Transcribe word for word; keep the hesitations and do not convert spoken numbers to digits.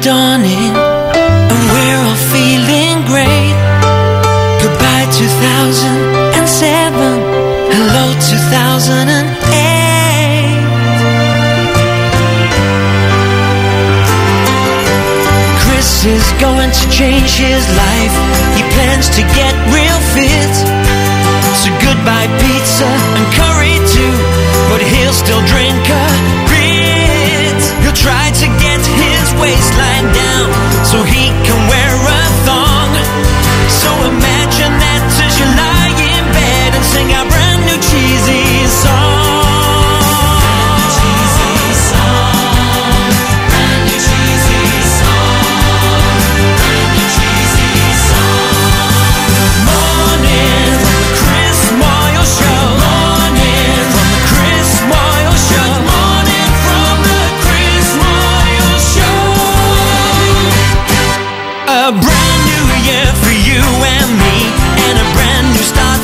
dawning, and we're all feeling great. Goodbye two thousand seven, hello two thousand eight. Chris is going to change his life. He plans to get real fit. So goodbye pizza and curry too, but he'll still drink a grit. He'll try to get his waistline down so he can wear a thong. So imagine that as you lie in bed and sing our brand new cheesy song. Cheesy song, brand new cheesy song, brand new cheesy song. Morning from the Chris Moyle Show. Morning from the Chris Moyle Show. Morning from the Chris Moyle Show. A brand new year for you and me, and a brand new start